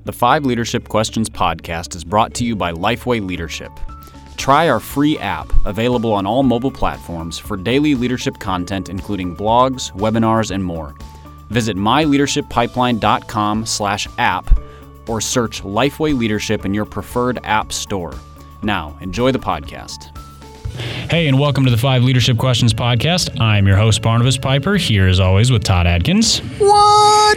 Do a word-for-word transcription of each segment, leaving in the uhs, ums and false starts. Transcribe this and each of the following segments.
The Five Leadership Questions podcast is brought to you by Lifeway Leadership. Try our free app, available on all mobile platforms, for daily leadership content including blogs, webinars, and more. Visit my leadership pipeline dot com slash app or search Lifeway Leadership in your preferred app store. Now, enjoy the podcast. Hey, and welcome to the Five Leadership Questions podcast. I'm your host, Barnabas Piper, here as always with Todd Adkins. What?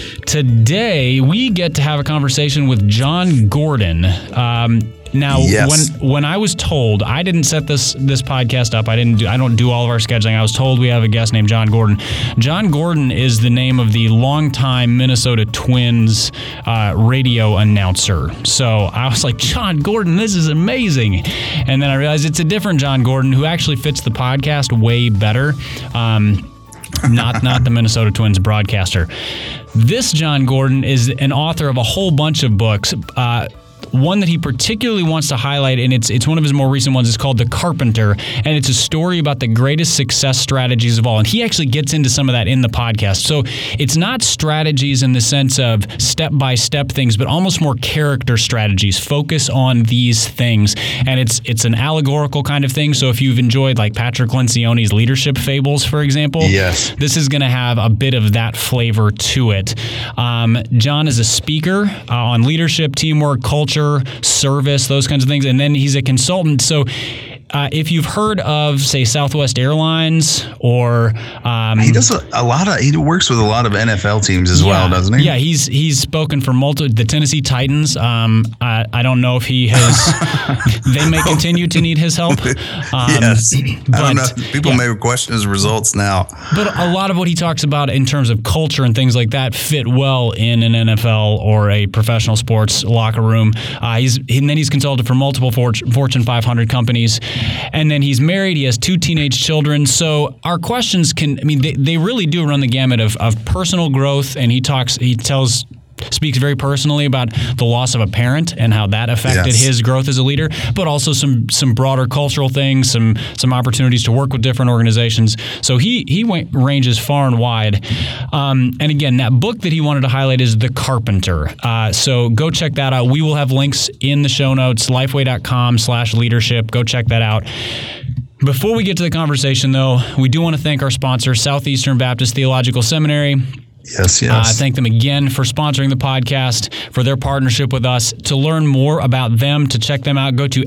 Today, we get to have a conversation with Jon Gordon. Um, now, Yes. when when I was told, I didn't set this this podcast up. I didn't do, I don't do all of our scheduling. I was told we have a guest named Jon Gordon. Jon Gordon is the name of the longtime Minnesota Twins uh, radio announcer. So I was like, Jon Gordon, this is amazing. And then I realized it's a different Jon Gordon who actually fits the podcast way better. Um, not not the Minnesota Twins broadcaster. This Jon Gordon is an author of a whole bunch of books. Uh, One that he particularly wants to highlight, and it's it's one of his more recent ones, is called The Carpenter, and it's a story about the greatest success strategies of all. And he actually gets into some of that in the podcast. So it's not strategies in the sense of step-by-step things, but almost more character strategies. Focus on these things. And it's it's an allegorical kind of thing. So if you've enjoyed like Patrick Lencioni's Leadership Fables, for example, Yes. this is going to have a bit of that flavor to it. Um, Jon is a speaker uh, on leadership, teamwork, culture, service, those kinds of things. And then he's a consultant. So uh, if you've heard of, say, Southwest Airlines or... Um, He does a, a lot of, he works with a lot of N F L teams as yeah, well, doesn't he? Yeah, he's he's spoken for multiple, the Tennessee Titans. Um, I, I don't know if he has, they may continue to need his help. Um, yes. But, I don't know. People yeah. may question his results now. But a lot of what he talks about in terms of culture and things like that fit well in an N F L or a professional sports locker room. Uh, he's and then he's consulted for multiple Fortune five hundred companies, and then he's married. He has two teenage children. So our questions can, I mean, they, they really do run the gamut of, of personal growth. And he talks, he tells. speaks very personally about the loss of a parent and how that affected Yes. his growth as a leader, but also some some broader cultural things, some some opportunities to work with different organizations. So he he went, ranges far and wide. Um, and again, that book that he wanted to highlight is The Carpenter. Uh, so go check that out. We will have links in the show notes, lifeway dot com slash leadership. Go check that out. Before we get to the conversation, though, we do want to thank our sponsor, Southeastern Baptist Theological Seminary. Yes, yes. Uh, thank them again for sponsoring the podcast, for their partnership with us. To learn more about them, to check them out, go to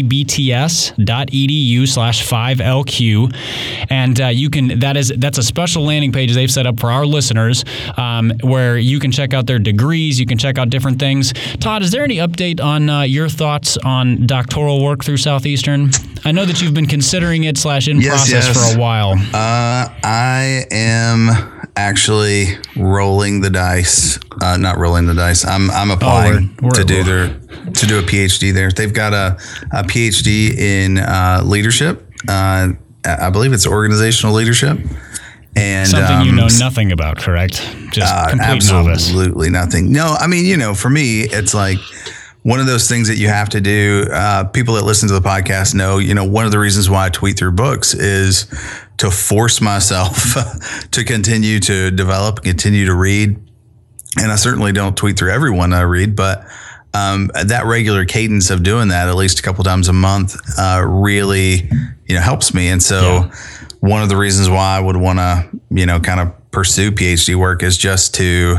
sebts dot edu slash five L Q. And uh, you can, that is, that's a special landing page they've set up for our listeners um, where you can check out their degrees, you can check out different things. Todd, is there any update on uh, your thoughts on doctoral work through Southeastern? I know that you've been considering it slash in Yes, process yes. for a while. Uh, I am actually rolling the dice. Uh, not rolling the dice. I'm I'm applying we're- we're- to do their to do a PhD there. They've got a, a PhD in uh, leadership. Uh, I believe it's organizational leadership. And Something um, you know nothing about, correct? Just uh, complete novice. absolutely nothing. No, I mean, you know, for me, it's like one of those things that you have to do. Uh, people that listen to the podcast know, you know, one of the reasons why I tweet through books is to force myself to continue to develop, continue to read. And I certainly don't tweet through every one I read, but um, that regular cadence of doing that at least a couple times a month uh, really, you know, helps me. And so Yeah. one of the reasons why I would want to, you know, kind of pursue PhD work is just to,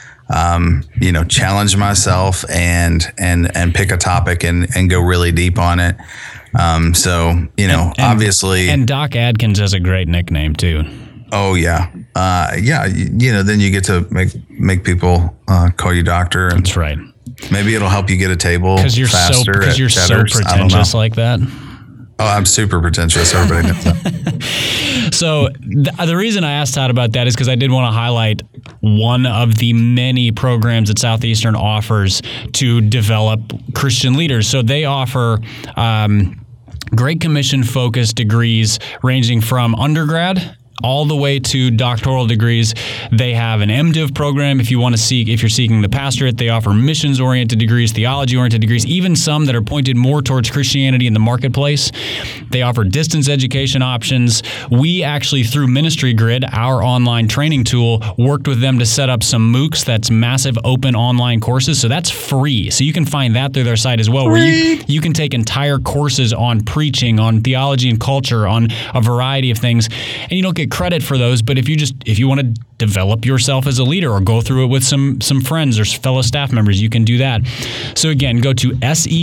um, you know, challenge myself and and and pick a topic and and go really deep on it. Um, so, you know, And- and- obviously. And Doc Adkins has a great nickname, too. Oh, yeah. Uh, yeah. You, you know, then you get to make make people uh, call you doctor. And That's right. maybe it'll help you get a table Because you're so faster. because at you're so Cheddar's. I don't know. pretentious like that. Oh, I'm super pretentious. Everybody knows that. So th- the reason I asked Todd about that is because I did want to highlight one of the many programs that Southeastern offers to develop Christian leaders. So they offer um, Great Commission focused degrees ranging from undergrad all the way to doctoral degrees. They have an MDiv program if you want to seek, if you're seeking the pastorate. They offer missions-oriented degrees, theology-oriented degrees, even some that are pointed more towards Christianity in the marketplace. They offer distance education options. We actually, through Ministry Grid, our online training tool, worked with them to set up some MOOCs, that's massive open online courses. So that's free. So you can find that through their site as well, free. where you, you can take entire courses on preaching, on theology and culture, on a variety of things, and you don't get credit for those. But if you just if you want to develop yourself as a leader or go through it with some some friends or fellow staff members, you can do that. So again, go to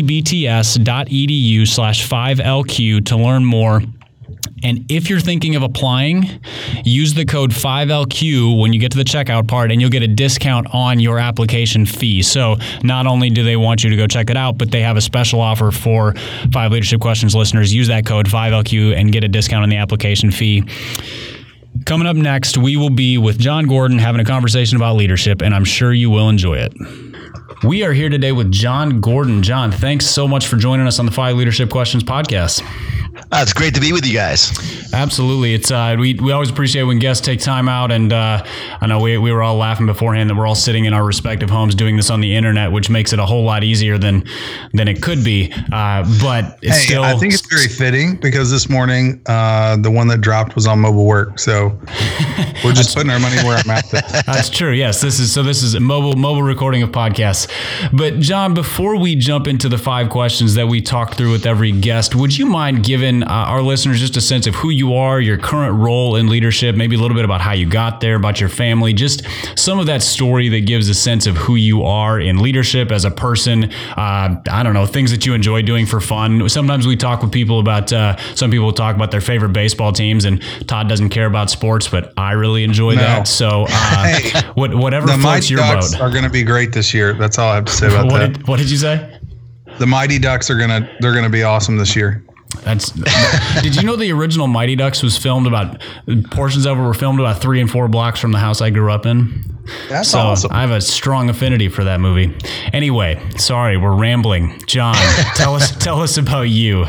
sebts.edu slash 5LQ to learn more. And if you're thinking of applying, use the code five L Q when you get to the checkout part, and you'll get a discount on your application fee. So not only do they want you to go check it out, but they have a special offer for Five Leadership Questions listeners. Use that code five L Q and get a discount on the application fee. Coming up next, we will be with Jon Gordon having a conversation about leadership, and I'm sure you will enjoy it. We are here today with Jon Gordon. Jon, thanks so much for joining us on the Five Leadership Questions podcast. Uh, it's great to be with you guys. Absolutely. It's uh, we we always appreciate when guests take time out, and uh, I know we we were all laughing beforehand that we're all sitting in our respective homes doing this on the internet, which makes it a whole lot easier than than it could be. Uh, but it's hey, still. I think it's very fitting because this morning uh, the one that dropped was on mobile work, so we're just putting our money where our mouth is. That's true. Yes, this is so. This is a mobile mobile recording of podcasts. But Jon, before we jump into the five questions that we talk through with every guest, would you mind giving uh, our listeners just a sense of who you are, your current role in leadership, maybe a little bit about how you got there, about your family, just some of that story that gives a sense of who you are in leadership as a person. Uh, I don't know, things that you enjoy doing for fun. Sometimes we talk with people about, uh, some people talk about their favorite baseball teams, and Todd doesn't care about sports, but I really enjoy no. that. So uh, hey, what, whatever floats your boat. The Mighty Ducks are going to be great this year. That's all I have to say about what that. Did, what did you say? The Mighty Ducks are going to, they're going to be awesome this year. That's. Did you know the original Mighty Ducks was filmed about, portions of it were filmed about three and four blocks from the house I grew up in? That's so awesome. I have a strong affinity for that movie. Anyway, sorry, we're rambling. Jon, tell us tell us about you.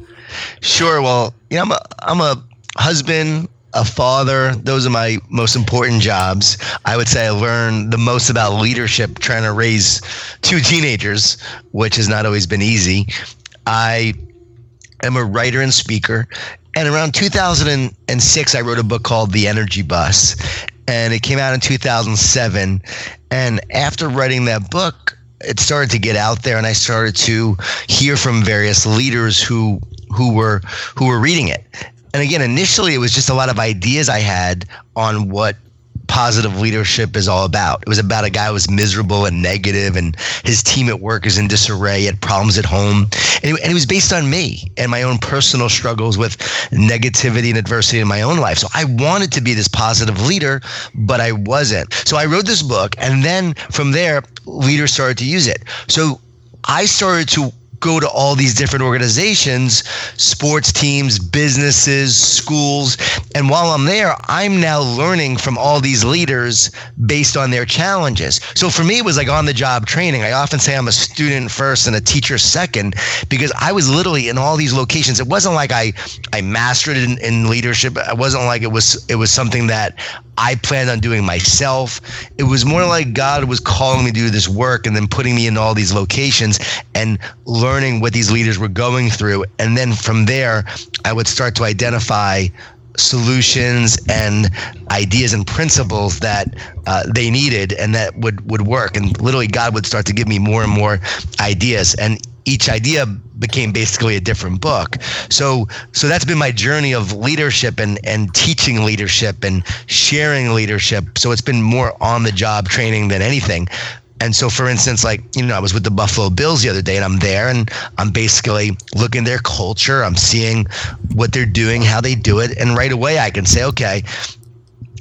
Sure. Well, you know, I'm a, I'm a husband, a father. Those are my most important jobs. I would say I learned the most about leadership trying to raise two teenagers, which has not always been easy. I I'm a writer and speaker. And around two thousand six, I wrote a book called The Energy Bus. And it came out in two thousand seven. And after writing that book, it started to get out there, and I started to hear from various leaders who who were who were reading it. And again, initially, it was just a lot of ideas I had on what positive leadership is all about. It was about a guy who was miserable and negative, and his team at work is in disarray, he had problems at home. And it, and it was based on me and my own personal struggles with negativity and adversity in my own life. So I wanted to be this positive leader, but I wasn't. So I wrote this book, and then from there, leaders started to use it. So I started to go to all these different organizations, sports teams, businesses, schools. And while I'm there, I'm now learning from all these leaders based on their challenges. So for me, it was like on the job training. I often say I'm a student first and a teacher second, because I was literally in all these locations. It wasn't like I, I mastered it in, in leadership. It wasn't like it was, it was something that I planned on doing myself. It was more like God was calling me to do this work and then putting me in all these locations and learning what these leaders were going through. And then from there, I would start to identify solutions and ideas and principles that uh, they needed and that would, would work. And literally God would start to give me more and more ideas. And each idea became basically a different book. So so that's been my journey of leadership and, and teaching leadership and sharing leadership. So it's been more on the job training than anything. And so, for instance, like, you know, I was with the Buffalo Bills the other day, and I'm there and I'm basically looking at their culture. I'm seeing what they're doing, how they do it. And right away I can say, okay,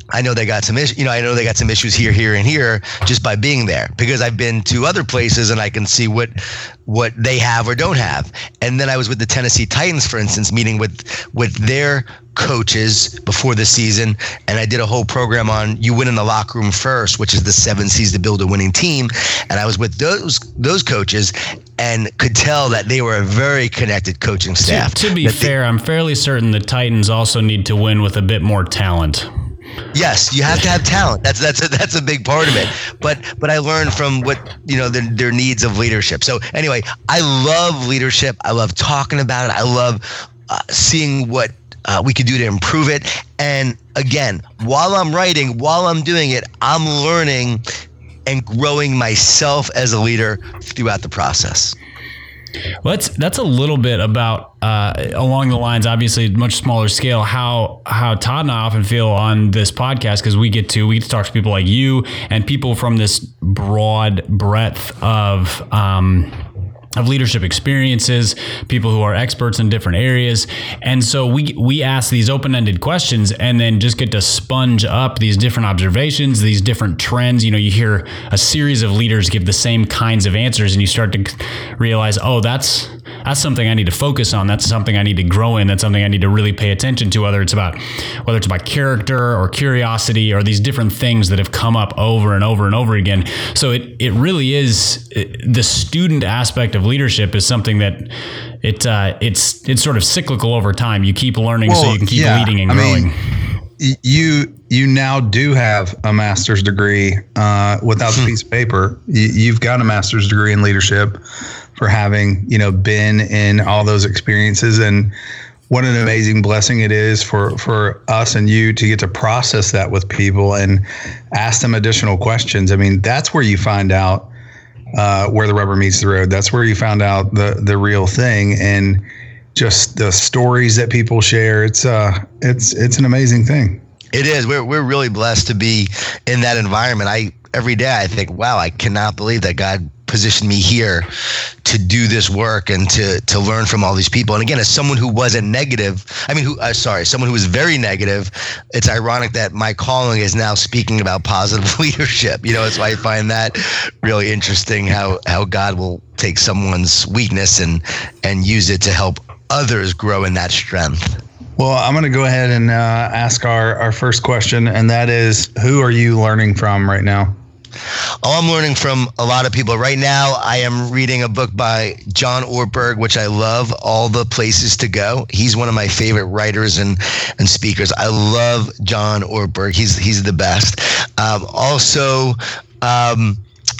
I know they got some issues, you know, I know they got some issues here, here, and here just by being there, because I've been to other places and I can see what what they have or don't have. And then I was with the Tennessee Titans, for instance, meeting with with their coaches before the season, and I did a whole program on you win in the locker room first, which is the seven C's to build a winning team. And I was with those those coaches and could tell that they were a very connected coaching staff. To, to be fair, they, I'm fairly certain the Titans also need to win with a bit more talent. Yes, you have to have talent. That's that's a, that's a big part of it. But but I learned from what, you know, the, their needs of leadership. So anyway, I love leadership. I love talking about it. I love uh, seeing what uh, we could do to improve it. And again, while I'm writing, while I'm doing it, I'm learning and growing myself as a leader throughout the process. Well, that's that's a little bit about uh, along the lines, obviously much smaller scale, how how Todd and I often feel on this podcast, because we get to we get to talk to people like you and people from this broad breadth of um, of leadership experiences, people who are experts in different areas. And so we we ask these open-ended questions and then just get to sponge up these different observations, these different trends. You know, you hear a series of leaders give the same kinds of answers and you start to realize, oh, that's that's something I need to focus on. That's something I need to grow in. That's something I need to really pay attention to, whether it's about whether it's about character or curiosity or these different things that have come up over and over and over again. So it it really is it, the student aspect of leadership is something that it uh, it's it's sort of cyclical over time. You keep learning well, so you can keep yeah, leading and I growing. Mean, you you now do have a master's degree uh, without the piece of paper. You, you've got a master's degree in leadership for having, you know, been in all those experiences. And what an amazing blessing it is for, for us and you to get to process that with people and ask them additional questions. I mean, that's where you find out uh, where the rubber meets the road. That's where you found out the, the real thing, and just the stories that people share. It's uh, it's it's an amazing thing. It is. We're we're really blessed to be in that environment. I every day I think, wow, I cannot believe that God positioned me here to do this work and to to learn from all these people. And again, as someone who wasn't negative, I mean, who uh, sorry, someone who was very negative, it's ironic that my calling is now speaking about positive leadership. You know, so I find that really interesting, how how God will take someone's weakness and and use it to help others grow in that strength. Well, I'm going to go ahead and uh, ask our, our first question, and that is, who are you learning from right now? Oh, I'm learning from a lot of people. Right now, I am reading a book by John Ortberg, which I love, All the Places to Go. He's one of my favorite writers and, and speakers. I love John Ortberg. He's he's the best. Um, also, um,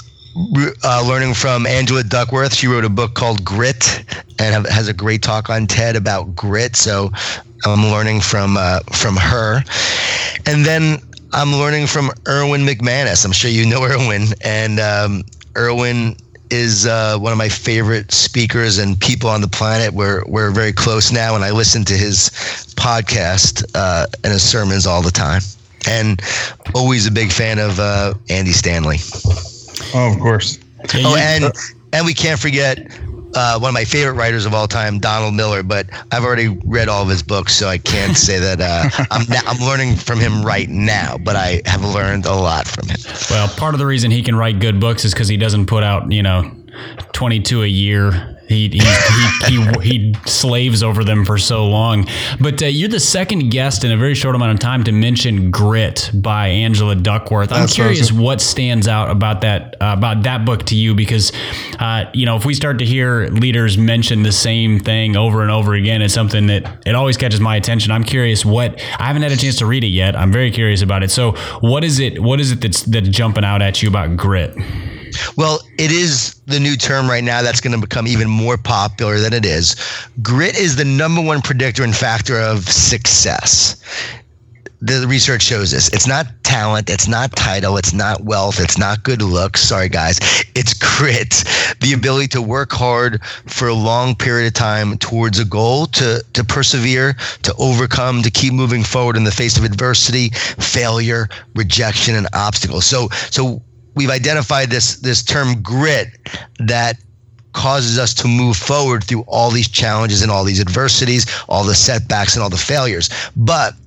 uh, learning from Angela Duckworth. She wrote a book called Grit and have, has a great talk on TED about grit. So I'm learning from uh, from her. And then I'm learning from Erwin McManus. I'm sure you know Erwin. And um, Erwin is uh, one of my favorite speakers and people on the planet. We're, we're very close now, and I listen to his podcast uh, and his sermons all the time. And always a big fan of uh, Andy Stanley. Oh, of course. Oh, and, and we can't forget Uh, one of my favorite writers of all time, Donald Miller, but I've already read all of his books, so I can't say that uh, I'm I'm learning from him right now, but I have learned a lot from him. Well, part of the reason he can write good books is because he doesn't put out, you know, twenty-two a year. He he he, he, he slaves over them for so long. But uh, you're the second guest in a very short amount of time to mention Grit by Angela Duckworth. I'm That's curious awesome. What stands out about that uh, about that book to you, because uh, you know, if we start to hear leaders mention the same thing over and over again, it's something that it always catches my attention. I'm curious what I haven't had a chance to read it yet. I'm very curious about it. So what is it? What is it that's that's jumping out at you about Grit? Well, it is the new term right now that's going to become even more popular than it is. Grit is the number one predictor and factor of success. The research shows this. It's not talent. It's not title. It's not wealth. It's not good looks. Sorry, guys. It's grit, the ability to work hard for a long period of time towards a goal, to, to persevere, to overcome, to keep moving forward in the face of adversity, failure, rejection, and obstacles. So, so we've identified this this term grit that causes us to move forward through all these challenges and all these adversities, all the setbacks and all the failures. But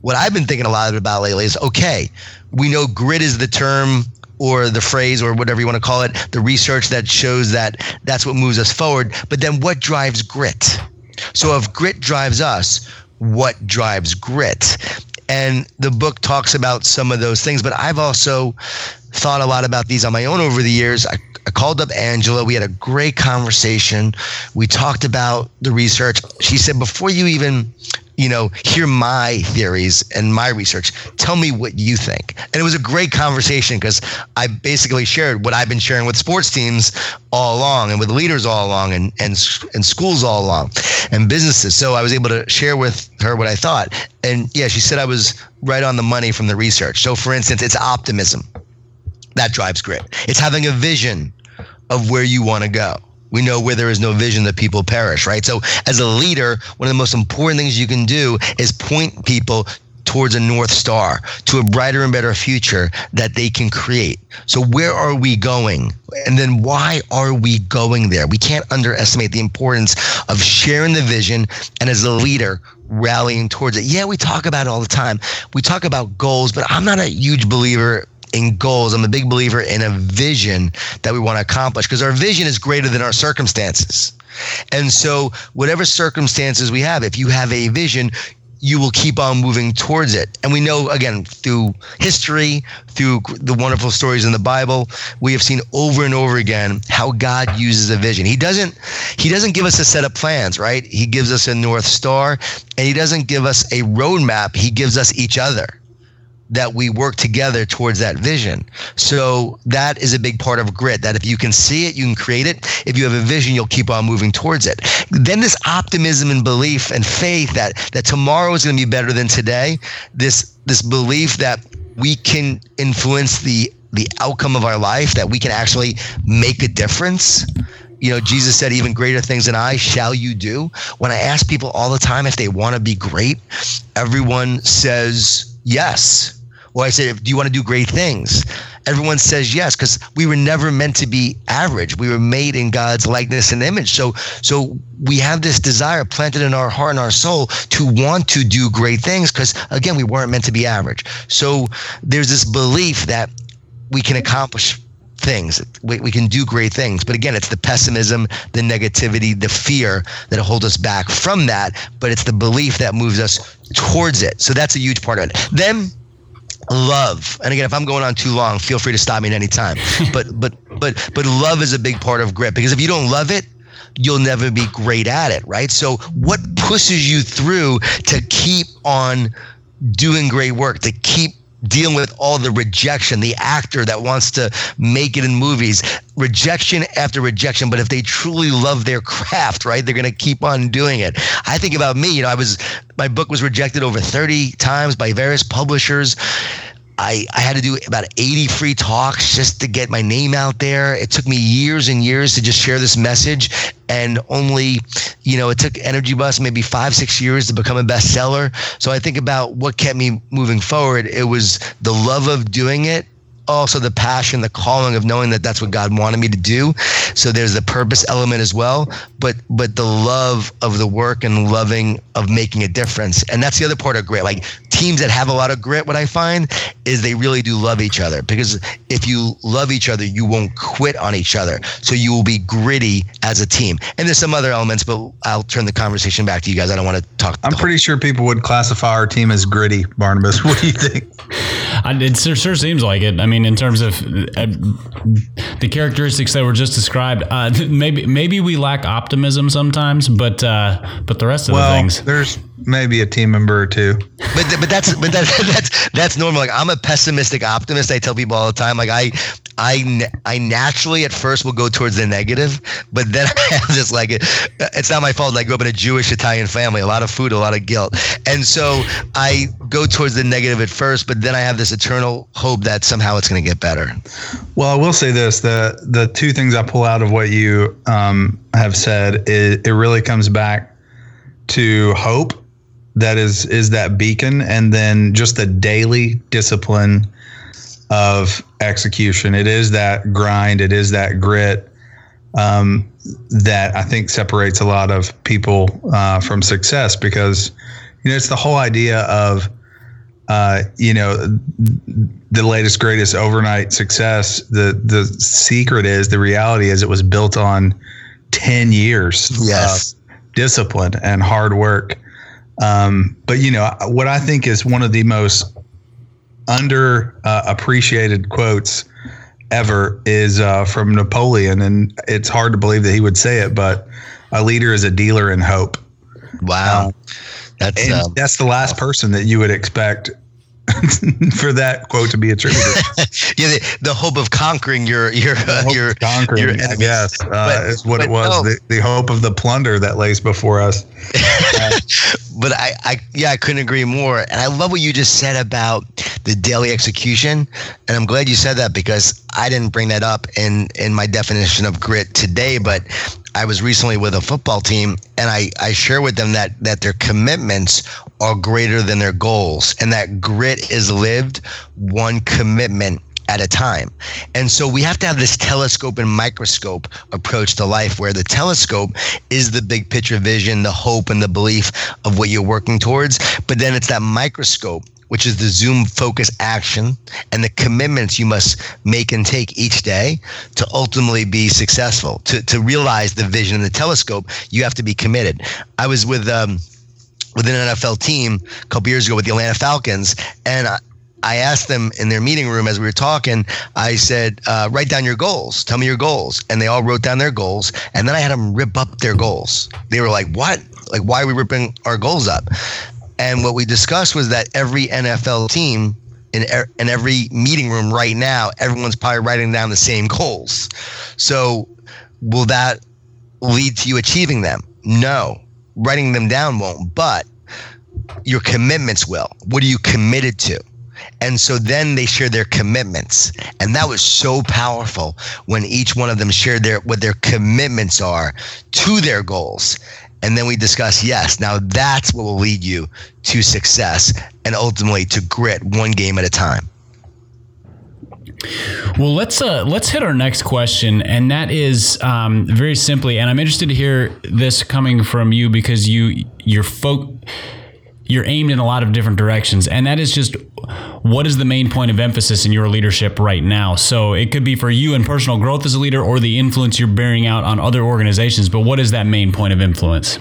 what I've been thinking a lot about lately is, okay, we know grit is the term or the phrase or whatever you want to call it, the research that shows that that's what moves us forward. But then what drives grit? So if grit drives us, what drives grit? And the book talks about some of those things, but I've also thought a lot about these on my own over the years. I, I called up Angela. We had a great conversation. We talked about the research. She said, before you even, you know, hear my theories and my research, tell me what you think. And it was a great conversation because I basically shared what I've been sharing with sports teams all along and with leaders all along and, and, and schools all along and businesses. So I was able to share with her what I thought. And yeah, she said I was right on the money from the research. So for instance, it's optimism. That drives grit. It's having a vision of where you want to go. We know where there is no vision that people perish, right? So as a leader, one of the most important things you can do is point people towards a North Star, to a brighter and better future that they can create. So where are we going? And then why are we going there? We can't underestimate the importance of sharing the vision and as a leader, rallying towards it. Yeah, we talk about it all the time. We talk about goals, but I'm not a huge believer in goals. I'm a big believer in a vision that we want to accomplish because our vision is greater than our circumstances. And so whatever circumstances we have, if you have a vision, you will keep on moving towards it. And we know, again, through history, through the wonderful stories in the Bible, we have seen over and over again how God uses a vision. He doesn't, he doesn't give us a set of plans, right? He gives us a North Star, and he doesn't give us a roadmap. He gives us each other, that we work together towards that vision. So that is a big part of grit, that if you can see it, you can create it. If you have a vision, you'll keep on moving towards it. Then this optimism and belief and faith that that tomorrow is going to be better than today, this this belief that we can influence the the outcome of our life, that we can actually make a difference. You know, Jesus said, even greater things than I shall you do. When I ask people all the time if they want to be great, everyone says yes. Or I said, do you want to do great things? Everyone says yes, because we were never meant to be average. We were made in God's likeness and image. So so we have this desire planted in our heart and our soul to want to do great things because, again, we weren't meant to be average. So there's this belief that we can accomplish things. We, we can do great things. But again, it's the pessimism, the negativity, the fear that hold us back from that. But it's the belief that moves us towards it. So that's a huge part of it. Then love. And again, if I'm going on too long, feel free to stop me at any time. But but but but love is a big part of grit, because if you don't love it, you'll never be great at it, right? So what pushes you through to keep on doing great work, to keep dealing with all the rejection, the actor that wants to make it in movies, rejection after rejection. But if they truly love their craft, right, they're going to keep on doing it. I think about me, you know, I was, my book was rejected over thirty times by various publishers. I, I had to do about eighty free talks just to get my name out there. It took me years and years to just share this message. And only, you know, it took Energy Bus maybe five, six years to become a bestseller. So I think about what kept me moving forward. It was the love of doing it. Also the passion, the calling of knowing that that's what God wanted me to do. So there's the purpose element as well, but but the love of the work and loving of making a difference. And that's the other part of grit. Like teams that have a lot of grit, what I find is they really do love each other, because if you love each other, you won't quit on each other. So you will be gritty as a team. And there's some other elements, but I'll turn the conversation back to you guys. I don't want to talk. I'm pretty sure people would classify our team as gritty, Barnabas. What do you think? It sure seems like it. I mean, in terms of uh, the characteristics that were just described, uh, maybe maybe we lack optimism sometimes, but uh, but the rest of well, the things, there's maybe a team member or two. But but that's but that, that's that's normal. Like I'm a pessimistic optimist. I tell people all the time. Like I I I naturally at first will go towards the negative, but then I have this like it, it's not my fault. I grew up in a Jewish Italian family, a lot of food, a lot of guilt, and so I go towards the negative at first, but then I have this eternal hope that somehow it's going to get better. Well, I will say this: the the two things I pull out of what you um, have said, is it really comes back to hope. That is is that beacon, and then just the daily discipline of execution. It is that grind. It is that grit um, that I think separates a lot of people uh, from success, because you know it's the whole idea of uh, you know, the latest, greatest overnight success. The the secret is, the reality is, it was built on ten years yes. of discipline and hard work. Um, but, you know, what I think is one of the most under uh, appreciated quotes ever is uh, from Napoleon. And it's hard to believe that he would say it, but a leader is a dealer in hope. Wow. Uh, that's and um, that's the last person that you would expect for that quote to be attributed. yeah, the, the hope of conquering your your uh, your conquering, your enemies, yes, uh, but, is what but it was. No. The, the hope of the plunder that lays before us. Uh, but I, I, yeah, I couldn't agree more. And I love what you just said about the daily execution. And I'm glad you said that, because I didn't bring that up in in my definition of grit today, but I was recently with a football team, and I, I share with them that that their commitments are greater than their goals, and that grit is lived one commitment at a time. And so we have to have this telescope and microscope approach to life, where the telescope is the big picture vision, the hope and the belief of what you're working towards. But then it's that microscope, which is the zoom focus action and the commitments you must make and take each day to ultimately be successful. To to realize the vision in the telescope, you have to be committed. I was with um with an N F L team a couple years ago with the Atlanta Falcons, and I, I asked them in their meeting room as we were talking, I said, uh, write down your goals. Tell me your goals. And they all wrote down their goals. And then I had them rip up their goals. They were like, what? Like, why are we ripping our goals up? And what we discussed was that every N F L team in, er- in every meeting room right now, everyone's probably writing down the same goals. So will that lead to you achieving them? No. Writing them down won't, but your commitments will. What are you committed to? And so then they shared their commitments. And that was so powerful when each one of them shared their what their commitments are to their goals. And then we discussed, yes, now that's what will lead you to success and ultimately to grit, one game at a time. Well, let's uh, let's hit our next question, and that is um, very simply, and I'm interested to hear this coming from you, because you you're folk you're aimed in a lot of different directions, and that is just, what is the main point of emphasis in your leadership right now? So it could be for you in personal growth as a leader, or the influence you're bearing out on other organizations. But what is that main point of influence?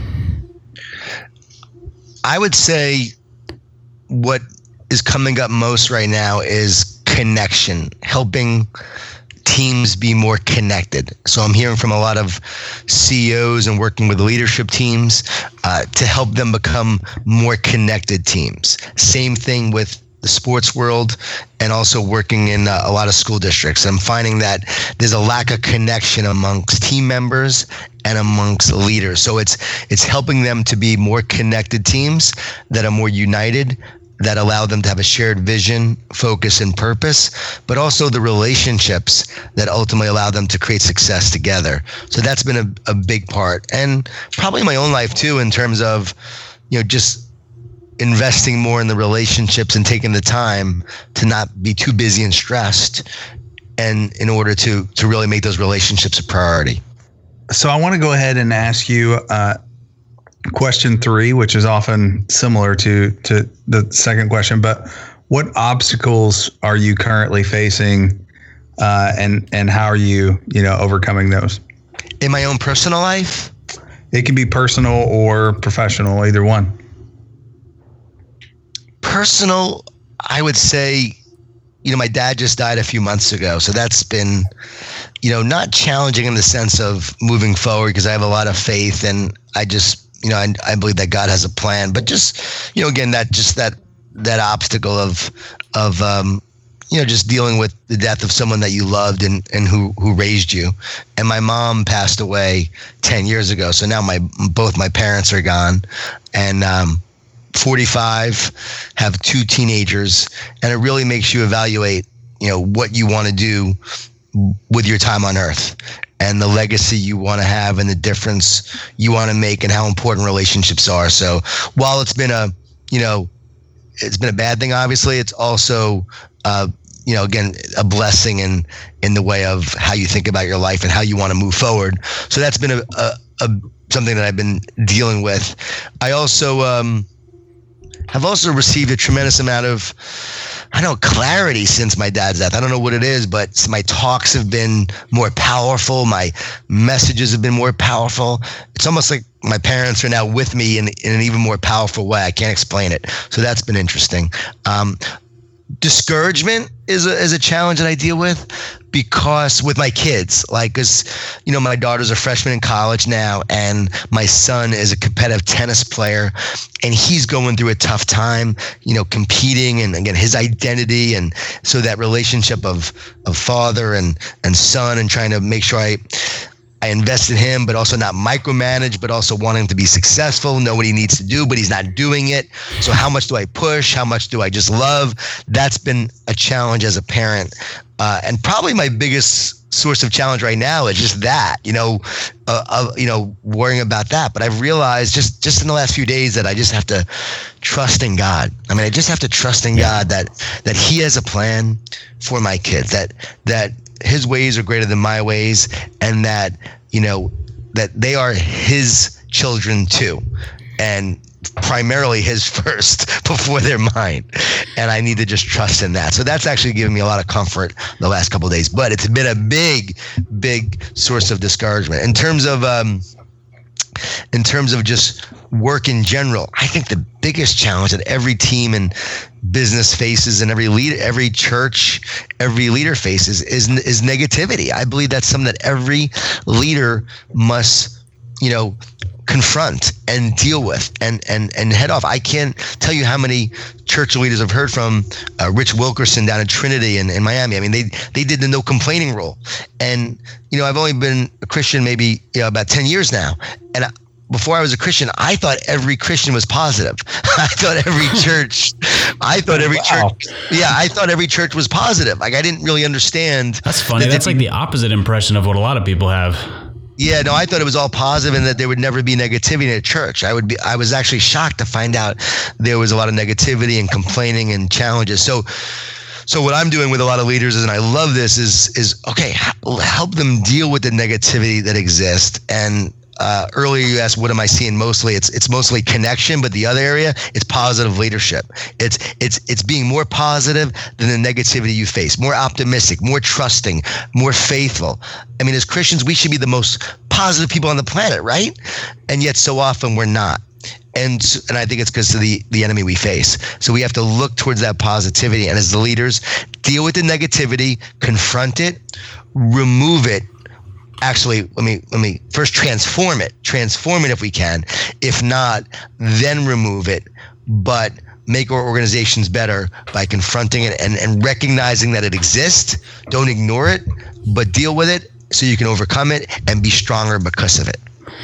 I would say what is coming up most right now is connection, helping teams be more connected. So I'm hearing from a lot of C E Os and working with leadership teams uh, to help them become more connected teams. Same thing with the sports world, and also working in uh, a lot of school districts. I'm finding that there's a lack of connection amongst team members and amongst leaders. So it's it's helping them to be more connected teams that are more united, that allow them to have a shared vision, focus, and purpose, but also the relationships that ultimately allow them to create success together. So that's been a, a big part. And probably in my own life too, in terms of, you know, just investing more in the relationships and taking the time to not be too busy and stressed, and in order to to really make those relationships a priority. So I want to go ahead and ask you uh, question three, which is often similar to to the second question, but what obstacles are you currently facing, uh, and and how are you you know overcoming those? In my own personal life? It can be personal or professional, either one. Personal, I would say, you know, my dad just died a few months ago. So that's been, you know, not challenging in the sense of moving forward, because I have a lot of faith, and I just, you know, I, I believe that God has a plan. But just, you know, again, that just that that obstacle of, of um, you know, just dealing with the death of someone that you loved and, and who, who raised you. And my mom passed away ten years ago. So now my both my parents are gone. And, um, forty-five, have two teenagers, and it really makes you evaluate, you know, what you want to do with your time on earth, and the legacy you want to have, and the difference you want to make, and how important relationships are. So while it's been a, you know, it's been a bad thing, obviously, it's also, uh, you know, again, a blessing in, in the way of how you think about your life and how you want to move forward. So that's been a, a, a something that I've been dealing with. I also, um, have also received a tremendous amount of, I don't know, clarity since my dad's death. I don't know what it is, but my talks have been more powerful. My messages have been more powerful. It's almost like my parents are now with me in, in an even more powerful way. I can't explain it. So that's been interesting. Um, discouragement is a, is a challenge that I deal with because with my kids, like, cause, you know, my daughter's a freshman in college now, and my son is a competitive tennis player, and he's going through a tough time, you know, competing, and again, his identity. And so that relationship of, of father and, and son, and trying to make sure I, I invest in him, but also not micromanage, but also want him to be successful, know what he needs to do, but he's not doing it. So how much do I push? How much do I just love? That's been a challenge as a parent. Uh, and probably my biggest source of challenge right now is just that, you know, uh, uh, you know, worrying about that. But I've realized just, just in the last few days that I just have to trust in God. I mean, I just have to trust in God that, that he has a plan for my kids, that, that his ways are greater than my ways, and that, you know, that they are his children too. And primarily his first before they're mine. And I need to just trust in that. So that's actually given me a lot of comfort the last couple of days, but it's been a big, big source of discouragement. In terms of, um, in terms of just work in general, I think the biggest challenge that every team and business faces, and every leader, every church, every leader faces is, is negativity. I believe that's something that every leader must, you know, confront and deal with and, and, and head off. I can't tell you how many church leaders I've heard from, uh, Rich Wilkerson down in Trinity and in Miami. I mean, they, they did the no complaining rule. And, you know, I've only been a Christian maybe, you know, about ten years now. And I, before I was a Christian, I thought every Christian was positive. I thought every church, I thought every wow. church, yeah, I thought every church was positive. Like, I didn't really understand. That's funny. That That's like the opposite impression of what a lot of people have. Yeah, no, I thought it was all positive and that there would never be negativity in a church. I would be, I was actually shocked to find out there was a lot of negativity and complaining and challenges. So, so what I'm doing with a lot of leaders is, and I love this, is, is okay, help them deal with the negativity that exists. And uh, earlier you asked, what am I seeing mostly? It's it's mostly connection, but the other area, it's positive leadership. It's it's it's being more positive than the negativity you face, more optimistic, more trusting, more faithful. I mean, as Christians, we should be the most positive people on the planet, right? And yet so often we're not. And and I think it's because of the, the enemy we face. So we have to look towards that positivity. And as the leaders, deal with the negativity, confront it, remove it. Actually, let me let me first transform it. Transform it if we can. If not, then remove it. But make our organizations better by confronting it and, and recognizing that it exists. Don't ignore it, but deal with it so you can overcome it and be stronger because of it.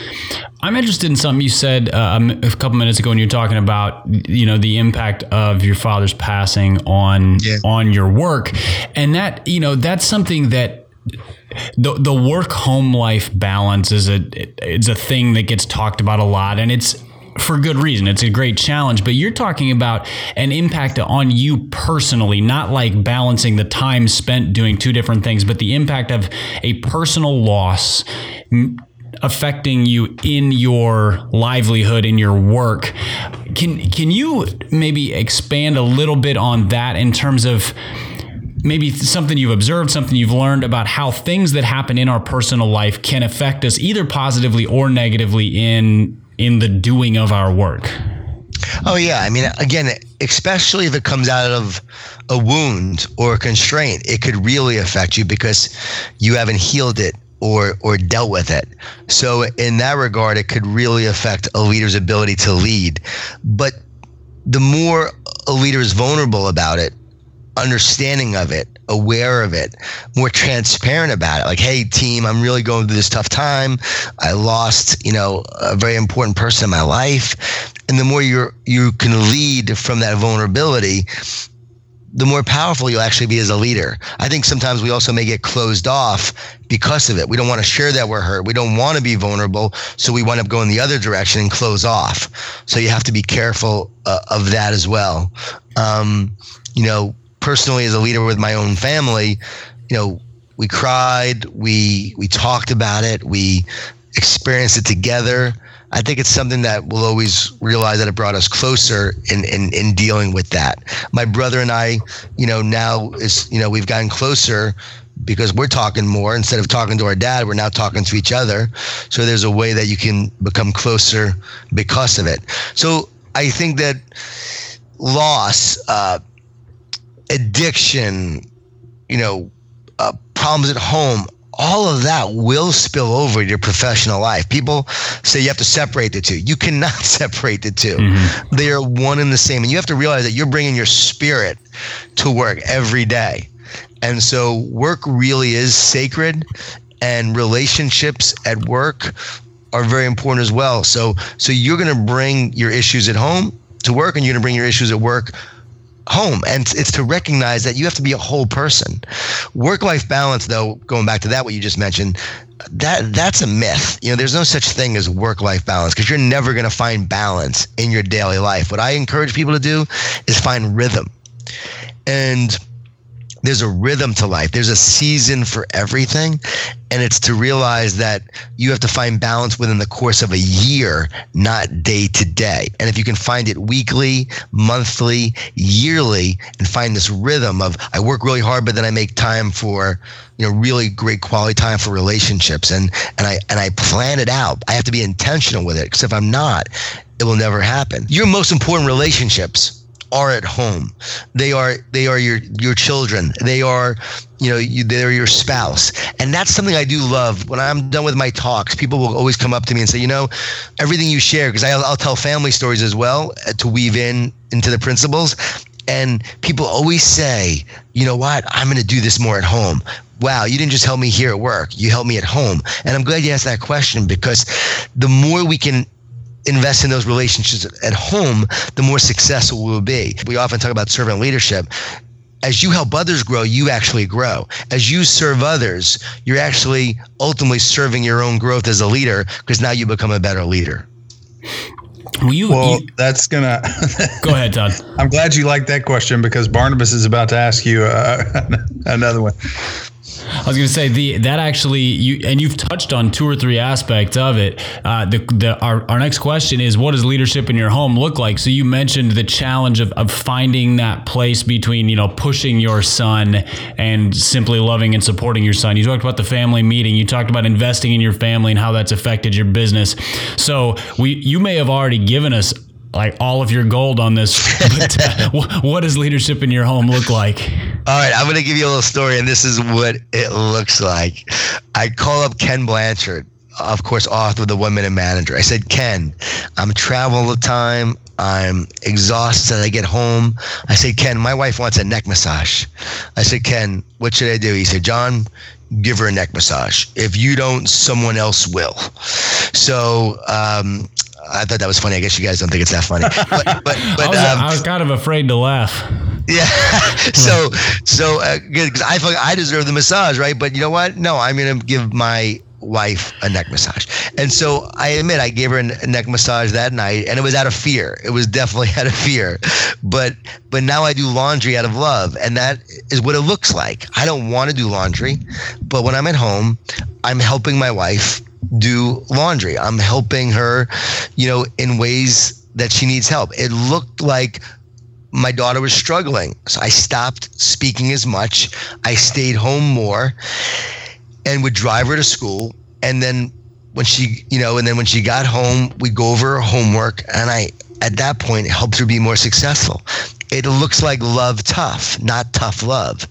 I'm interested in something you said uh, a couple minutes ago when you were talking about, you know, the impact of your father's passing on yeah. on your work, and that, you know, that's something that the the work home life balance is a it's a thing that gets talked about a lot, and it's for good reason. It's a great challenge, but you're talking about an impact on you personally, not like balancing the time spent doing two different things, but the impact of a personal loss affecting you in your livelihood, in your work. Can can you maybe expand a little bit on that in terms of maybe something you've observed, something you've learned about how things that happen in our personal life can affect us either positively or negatively in in the doing of our work? Oh, yeah. I mean, again, especially if it comes out of a wound or a constraint, it could really affect you because you haven't healed it or or dealt with it. So in that regard, it could really affect a leader's ability to lead. But the more a leader is vulnerable about it, understanding of it, aware of it, more transparent about it. Like, hey, team, I'm really going through this tough time. I lost, you know, a very important person in my life. And the more you're, you can lead from that vulnerability, the more powerful you'll actually be as a leader. I think sometimes we also may get closed off because of it. We don't want to share that we're hurt. We don't want to be vulnerable. So we wind up going the other direction and close off. So you have to be careful uh, of that as well. Um, you know, personally, as a leader with my own family, you know, we cried, we we talked about it, we experienced it together. I think it's something that we'll always realize that it brought us closer in, in, in dealing with that. My brother and I, you know, now is, you know, we've gotten closer because we're talking more. Instead of talking to our dad, we're now talking to each other. So there's a way that you can become closer because of it. So I think that loss, uh, addiction, you know, uh, problems at home, all of that will spill over your professional life. People say you have to separate the two. You cannot separate the two. Mm-hmm. They are one and the same. And you have to realize that you're bringing your spirit to work every day. And so work really is sacred, and relationships at work are very important as well. So, so you're going to bring your issues at home to work, and you're going to bring your issues at work home. And it's to recognize that you have to be a whole person. Work-life balance, though, going back to that, what you just mentioned, that that's a myth. You know, there's no such thing as work-life balance, because you're never going to find balance in your daily life. What I encourage people to do is find rhythm. And there's a rhythm to life. There's a season for everything. And it's to realize that you have to find balance within the course of a year, not day to day. And if you can find it weekly, monthly, yearly, and find this rhythm of, I work really hard, but then I make time for, you know, really great quality time for relationships. And, and I, and I plan it out. I have to be intentional with it, because if I'm not, it will never happen. Your most important relationships are at home. They are they are your your children. They are, you know, you, they're your spouse. And that's something I do love. When I'm done with my talks, people will always come up to me and say, you know, everything you share, because I'll, I'll tell family stories as well to weave in into the principles. And people always say, you know what, I'm going to do this more at home. Wow, you didn't just help me here at work. You helped me at home. And I'm glad you asked that question, because the more we can invest in those relationships at home, the more successful we'll be. We often talk about servant leadership. As you help others grow, you actually grow. As you serve others, you're actually ultimately serving your own growth as a leader, because now you become a better leader. Well, you, well you, that's gonna go ahead, Todd. I'm glad you liked that question, because Barnabas is about to ask you uh, another one. I was going to say the that actually you and you've touched on two or three aspects of it. Uh, the the our, our next question is, what does leadership in your home look like? So you mentioned the challenge of, of finding that place between, you know, pushing your son and simply loving and supporting your son. You talked about the family meeting. You talked about investing in your family and how that's affected your business. So we you may have already given us like all of your gold on this, but uh, what does leadership in your home look like? All right, I'm going to give you a little story, and this is what it looks like. I call up Ken Blanchard, of course, author of The One Minute Manager. I said, Ken, I'm traveling all the time. I'm exhausted. I get home. I said, Ken, my wife wants a neck massage. I said, Ken, what should I do? He said, John, give her a neck massage. If you don't, someone else will. So, um, I thought that was funny. I guess you guys don't think it's that funny. But, but, but I, was, um, I was kind of afraid to laugh. Yeah. so, so uh, good, because I feel like I deserve the massage, right? But you know what? No, I'm going to give my wife a neck massage. And so I admit I gave her a neck massage that night, and it was out of fear. It was definitely out of fear. But but now I do laundry out of love, and that is what it looks like. I don't want to do laundry, but when I'm at home, I'm helping my wife do laundry. I'm helping her, you know, in ways that she needs help. It looked like my daughter was struggling. So I stopped speaking as much. I stayed home more and would drive her to school. And then when she, you know, and then when she got home, we'd go over her homework. And I, at that point, helped her be more successful. It looks like love tough, not tough love.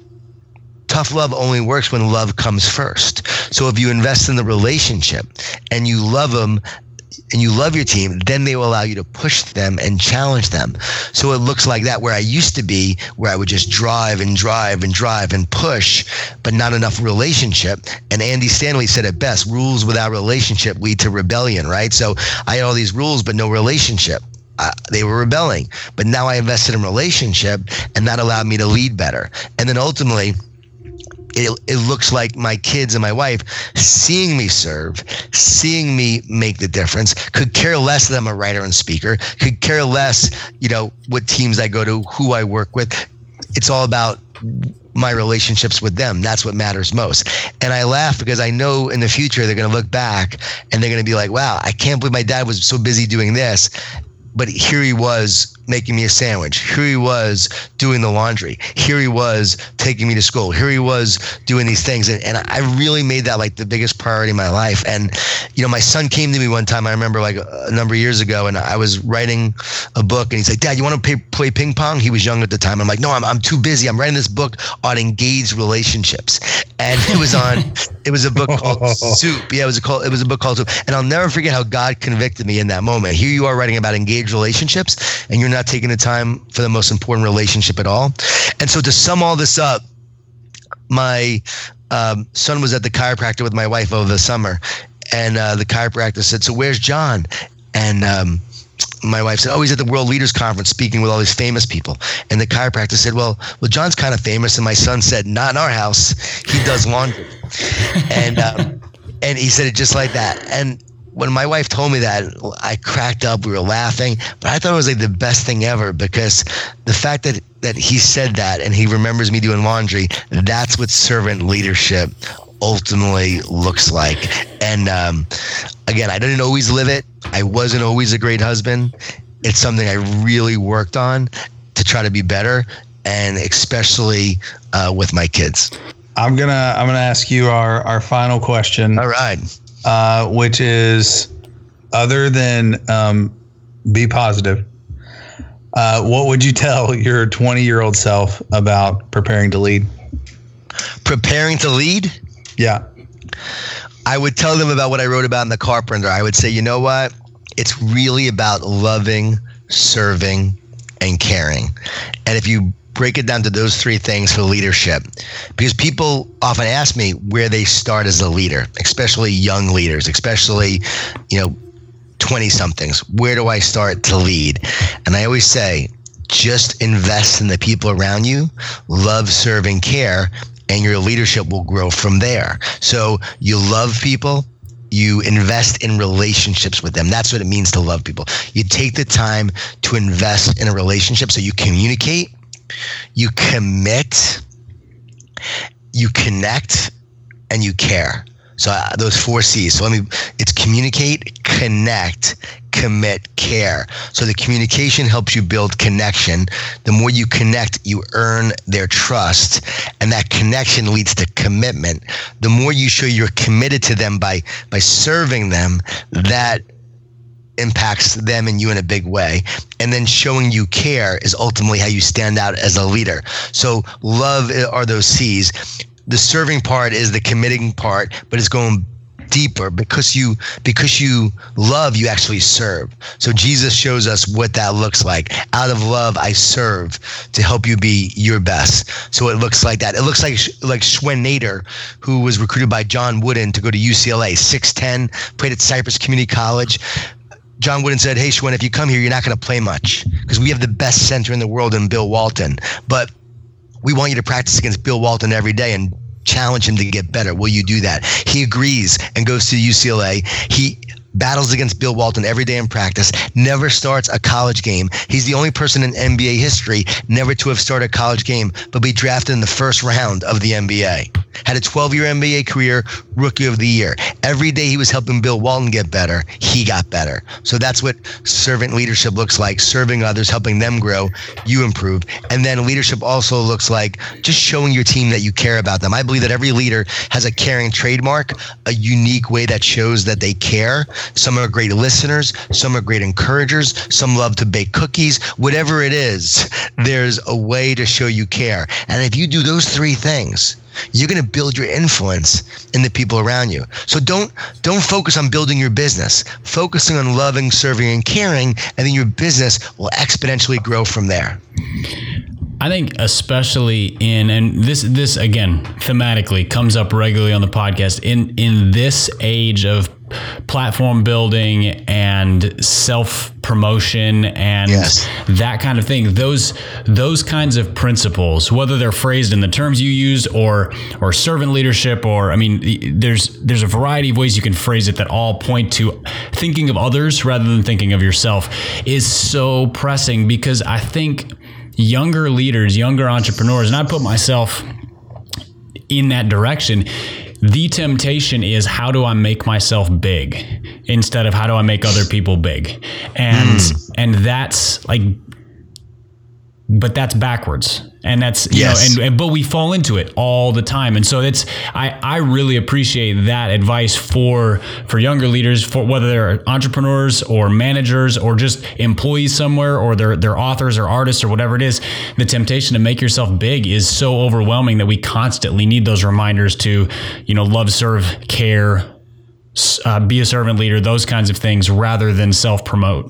Tough love only works when love comes first. So if you invest in the relationship and you love them and you love your team, then they will allow you to push them and challenge them. So it looks like that, where I used to be, where I would just drive and drive and drive and push, but not enough relationship. And Andy Stanley said it best, rules without relationship lead to rebellion, right? So I had all these rules, but no relationship. Uh, they were rebelling. But now I invested in relationship, and that allowed me to lead better. And then ultimately, It, it looks like my kids and my wife seeing me serve, seeing me make the difference, could care less that I'm a writer and speaker, could care less, you know, what teams I go to, who I work with. It's all about my relationships with them. That's what matters most. And I laugh because I know in the future they're going to look back and they're going to be like, wow, I can't believe my dad was so busy doing this, but here he was making me a sandwich. Here he was doing the laundry. Here he was taking me to school. Here he was doing these things. And, and I really made that like the biggest priority in my life. And, you know, my son came to me one time, I remember like a, a number of years ago, and I was writing a book and he's like, Dad, you want to play, play ping pong? He was young at the time. I'm like, no, I'm, I'm too busy. I'm writing this book on engaged relationships. And it was on, it was a book called Soup. Yeah, it was a call, it was a book called Soup. And I'll never forget how God convicted me in that moment. Here you are writing about engaged relationships and you're not taking the time for the most important relationship at all. And so to sum all this up, my um, son was at the chiropractor with my wife over the summer, and uh, the chiropractor said, so where's John? And um, my wife said, oh, he's at the World Leaders Conference speaking with all these famous people. And the chiropractor said, well, well, John's kind of famous. And my son said, not in our house. He does laundry. and um, and he said it just like that. And when my wife told me that, I cracked up. We were laughing, but I thought it was like the best thing ever, because the fact that that he said that and he remembers me doing laundry, that's what servant leadership ultimately looks like. And um, again, I didn't always live it. I wasn't always a great husband. It's something I really worked on to try to be better, and especially uh, with my kids. I'm gonna I'm gonna ask you our our final question. All right. Uh, which is, other than um, be positive, uh, what would you tell your twenty-year-old self about preparing to lead? Preparing to lead? Yeah. I would tell them about what I wrote about in The Carpenter. I would say, you know what? It's really about loving, serving, and caring. And if you break it down to those three things for leadership, because people often ask me where they start as a leader, especially young leaders, especially, you know, twenty somethings. Where do I start to lead? And I always say, just invest in the people around you, love, serve, and care, and your leadership will grow from there. So you love people, you invest in relationships with them. That's what it means to love people. You take the time to invest in a relationship, so you communicate, you commit, you connect, and you care. So uh, those four C's. So let me, it's communicate, connect, commit, care. So the communication helps you build connection. The more you connect, you earn their trust, and that connection leads to commitment. The more you show you're committed to them by, by serving them, that impacts them and you in a big way. And then showing you care is ultimately how you stand out as a leader. So love are those C's. The serving part is the committing part, but it's going deeper, because you because you love, you actually serve. So Jesus shows us what that looks like. Out of love, I serve to help you be your best. So it looks like that. It looks like like Schwen Nader, who was recruited by John Wooden to go to U C L A, six ten, played at Cypress Community College. John Wooden said, hey, Schwen, if you come here, you're not going to play much, because we have the best center in the world in Bill Walton. But we want you to practice against Bill Walton every day and challenge him to get better. Will you do that? He agrees and goes to U C L A. He battles against Bill Walton every day in practice, never starts a college game. He's the only person in N B A history never to have started a college game, but be drafted in the first round of the N B A. Had a twelve-year N B A career, Rookie of the Year. Every day he was helping Bill Walton get better, he got better. So that's what servant leadership looks like, serving others, helping them grow, you improve. And then leadership also looks like just showing your team that you care about them. I believe that every leader has a caring trademark, a unique way that shows that they care. Some are great listeners, some are great encouragers, some love to bake cookies. Whatever it is, there's a way to show you care. And if you do those three things, you're going to build your influence in the people around you. So don't don't focus on building your business. Focusing on loving, serving, and caring, and then your business will exponentially grow from there. I think especially in, and this this again thematically comes up regularly on the podcast, in in this age of platform building and self-promotion and yes. that kind of thing, those those kinds of principles, whether they're phrased in the terms you used or or servant leadership, or I mean there's there's a variety of ways you can phrase it that all point to thinking of others rather than thinking of yourself, is so pressing, because I think younger leaders, younger entrepreneurs, and I put myself in that direction. The temptation is, how do I make myself big instead of how do I make other people big? And mm. and that's like, but that's backwards. And that's, you yes. know, and, and but we fall into it all the time. And so it's, I, I really appreciate that advice for, for younger leaders, for whether they're entrepreneurs or managers or just employees somewhere, or they're, they're authors or artists or whatever it is. The temptation to make yourself big is so overwhelming that we constantly need those reminders to, you know, love, serve, care, uh, be a servant leader, those kinds of things, rather than self-promote.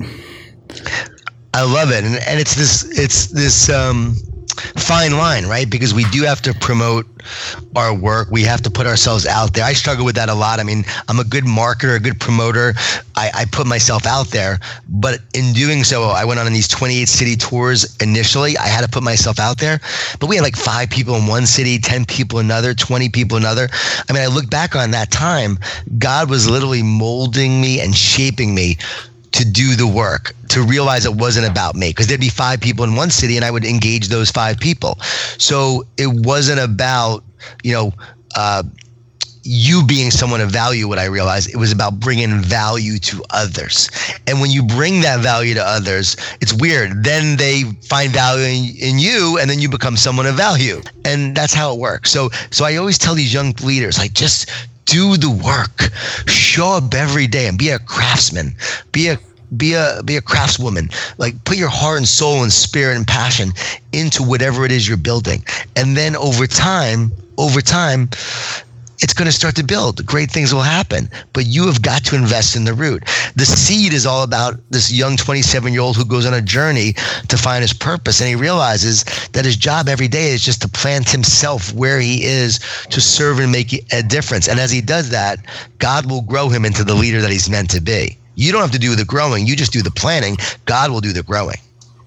I love it. And, and it's this, it's this, um, fine line, right? Because we do have to promote our work. We have to put ourselves out there. I struggle with that a lot. I mean, I'm a good marketer, a good promoter. I, I put myself out there, but in doing so, I went on these twenty-eight city tours initially. I had to put myself out there, but we had like five people in one city, ten people in another, twenty people in another. I mean, I look back on that time, God was literally molding me and shaping me to do the work, to realize it wasn't about me, because there'd be five people in one city and I would engage those five people. So it wasn't about, you know, uh, you being someone of value. What I realized, it was about bringing value to others. And when you bring that value to others, it's weird. Then they find value in, in you, and then you become someone of value. And that's how it works. So, so I always tell these young leaders, like, just do the work, show up every day and be a craftsman, be a be a be a craftswoman. Like, put your heart and soul and spirit and passion into whatever it is you're building. And then over time, over time, it's going to start to build. Great things will happen, but you have got to invest in the root. The seed is all about this young twenty-seven-year-old who goes on a journey to find his purpose, and he realizes that his job every day is just to plant himself where he is, to serve and make a difference. And as he does that, God will grow him into the leader that he's meant to be. You don't have to do the growing. You just do the planting. God will do the growing.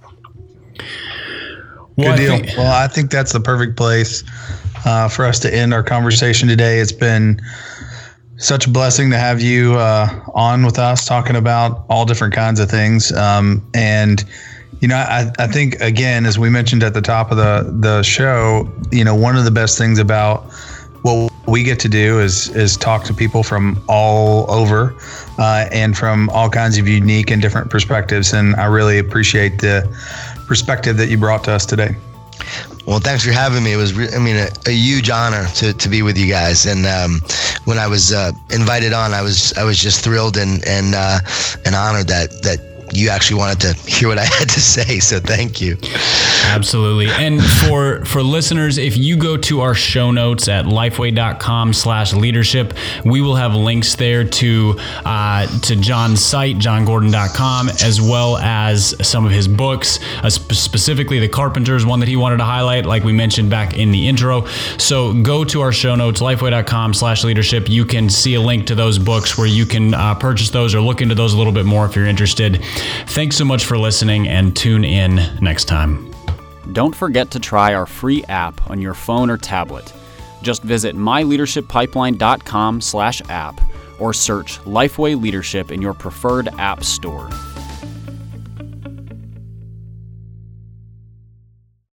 Well, Good deal. I think, well, I think that's the perfect place Uh, for us to end our conversation today. It's been such a blessing to have you uh, on with us, talking about all different kinds of things. Um, and, you know, I, I think, again, as we mentioned at the top of the, the show, you know, one of the best things about what we get to do is is talk to people from all over uh, and from all kinds of unique and different perspectives. And I really appreciate the perspective that you brought to us today. Well, thanks for having me. It was, re- I mean, a, a huge honor to, to be with you guys. And um, when I was uh, invited on, I was I was just thrilled and and uh, and honored that that you actually wanted to hear what I had to say. So thank you. Absolutely. And for for listeners, if you go to our show notes at lifeway.com slash leadership, we will have links there to uh, to John's site, john gordon dot com, as well as some of his books, uh, sp- specifically The Carpenters, one that he wanted to highlight, like we mentioned back in the intro. So go to our show notes, lifeway.com slash leadership. You can see a link to those books where you can uh, purchase those or look into those a little bit more if you're interested. Thanks so much for listening, and tune in next time. Don't forget to try our free app on your phone or tablet. Just visit my leadership pipeline dot com slash app or search Lifeway Leadership in your preferred app store.